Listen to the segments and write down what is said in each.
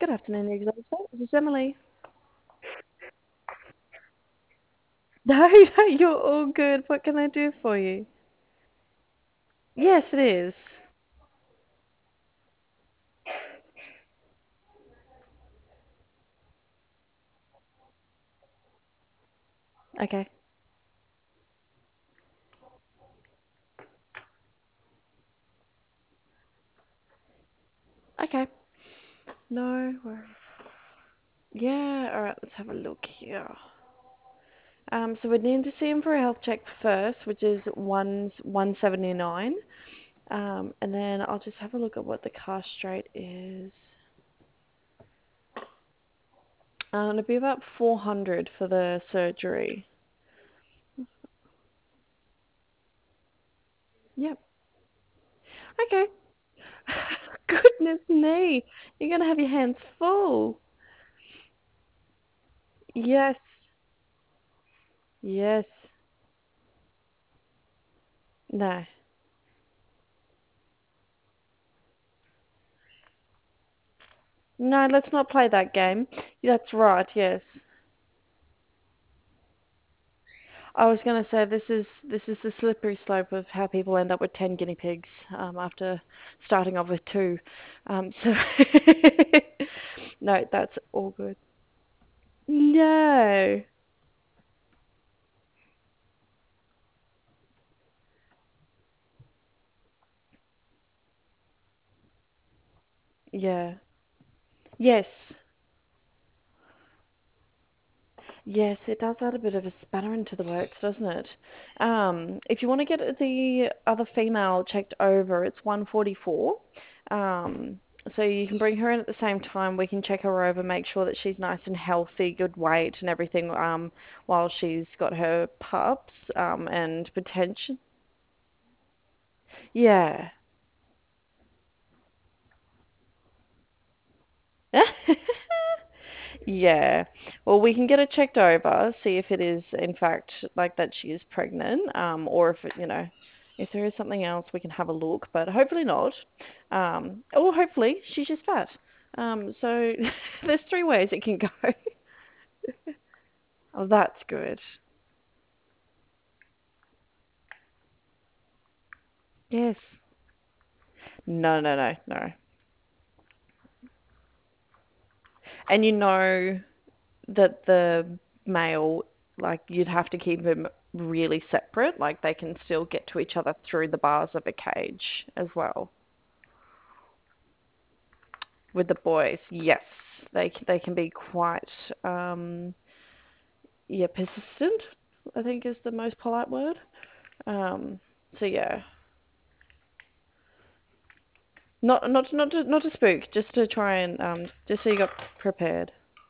Good afternoon, Exotic. This is Emily. No, no, you're all good. What can I do for you? Yes, it is. Okay. Okay. No worries. Yeah, all right, let's have a look here. So we need to see him for a health check first, which is 179. And then I'll just have a look at what the cast rate is. It'll be about 400 for the surgery. Yep. Okay. Goodness me. You're gonna have your hands full. Yes. Yes. No. No, let's not play that game. That's right, yes. I was going to say this is the slippery slope of how people end up with 10 guinea pigs after starting off with two. So no, that's all good. No. Yeah. Yes. Yes, it does add a bit of a spanner into the works, doesn't it? If you want to get the other female checked over, it's 144. So you can bring her in at the same time. We can check her over, make sure that she's nice and healthy, good weight and everything, while she's got her pups, and potential. Yeah. Yeah. Well, we can get it checked over, see if it is in fact like that she is pregnant, or if it, if there is something else, we can have a look, but hopefully not. Or hopefully she's just fat. So there's three ways it can go. Oh, that's good. Yes. No, no, no, no. And you know that the male, like, you'd have to keep them really separate, like they can still get to each other through the bars of a cage as well. With the boys, yes, they can be quite yeah, persistent. I think is the most polite word. Um, so yeah, not to spook, just to try and just so you got prepared.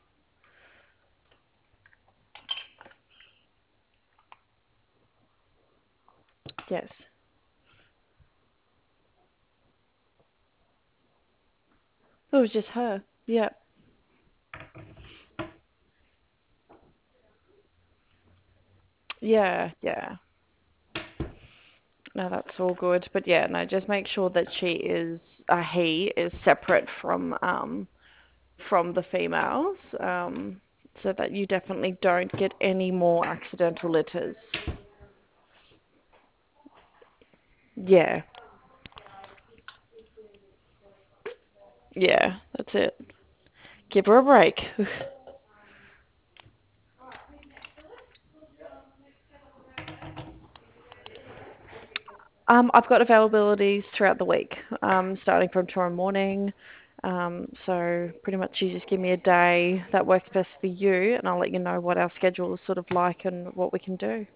Yes, it was just her. Yeah, yeah, yeah. No, that's all good. But yeah, no, just make sure that he is separate from the females, so that you definitely don't get any more accidental litters. Yeah, yeah, that's it. Give her a break. I've got availabilities throughout the week, starting from tomorrow morning. So pretty much you just give me a day that works best for you, and I'll let you know what our schedule is sort of like and what we can do.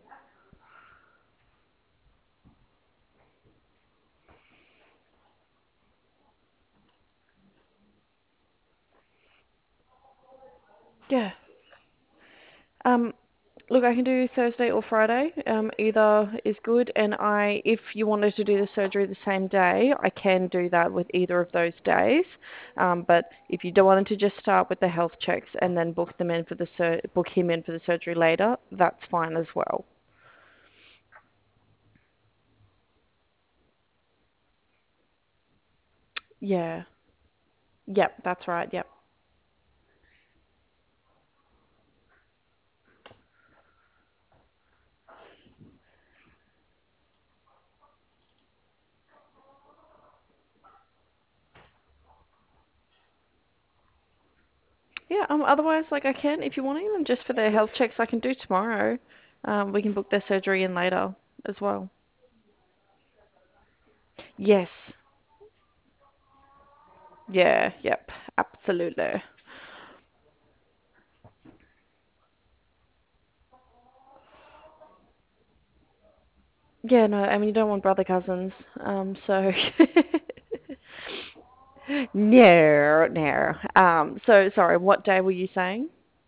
Yeah. Um, Look, I can do Thursday or Friday. Either is good, and if you wanted to do the surgery the same day, I can do that with either of those days. But if you don't wanted to just start with the health checks and then book him in for the surgery later, that's fine as well. Yeah. Yep, that's right. Yep. Yeah, otherwise, like I can, if you want them just for their health checks, I can do tomorrow. We can book their surgery in later as well. Yes. Yeah, yep, absolutely. Yeah, no, I mean, you don't want brother cousins, so no, no. So sorry, what day were you saying?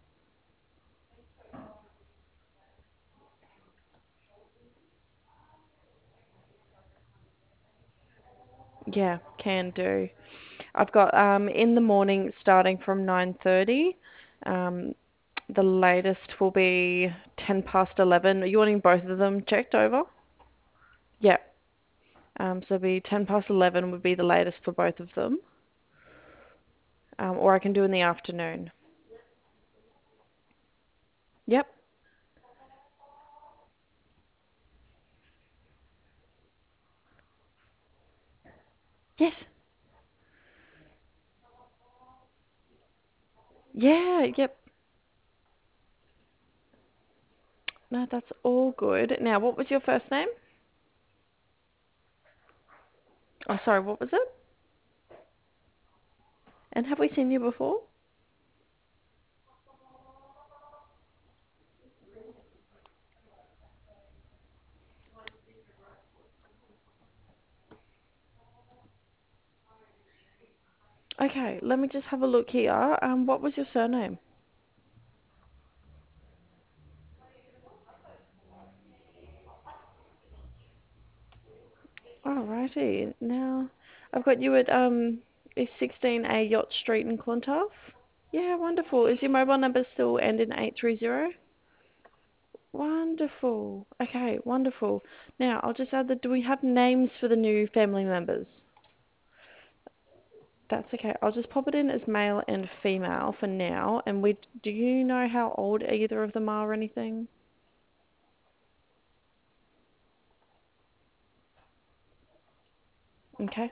Yeah, can do. I've got in the morning starting from 9:30. Um, the latest will be 10 past 11. Are you wanting both of them checked over? Yeah. So it'll be 10 past 11 would be the latest for both of them. Or I can do in the afternoon. Yep. Yes. Yeah, yep. No, that's all good. Now, what was your first name? Oh, sorry, what was it? And have we seen you before? Okay, let me just have a look here. What was your surname? Alrighty. Now, I've got you at is 16A Yacht Street in Clontarf. Yeah, wonderful. Is your mobile number still end in 830? Wonderful. Okay, wonderful. Now, I'll just add that do we have names for the new family members? That's okay. I'll just pop it in as male and female for now. And we do you know how old either of them are or anything? Okay.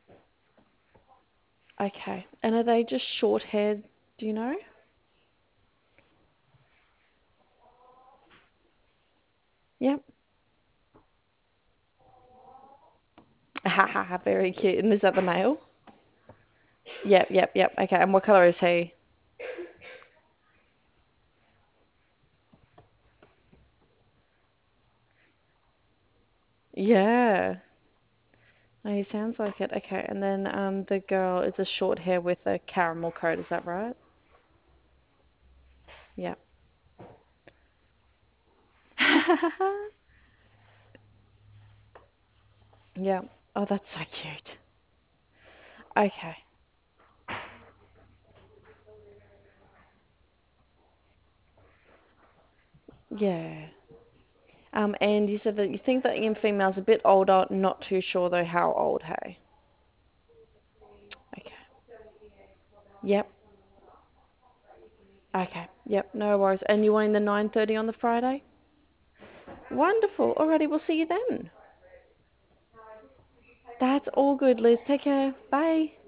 Okay. And are they just short haired, do you know? Yep. Ha ha ha, very cute. And is that the male? Yep, yep, yep. Okay. And what color is he? Yeah. Oh, he sounds like it. Okay. And then the girl is a short hair with a caramel coat, is that right? Yep. Yeah. Oh, that's so cute. Okay. Yeah. And you said that you think that young female's a bit older, not too sure though how old, hey? Okay. Yep. Okay. Yep. No worries. And you wanting the 9:30 on the Friday? Wonderful. Alrighty, we'll see you then. That's all good, Liz. Take care. Bye.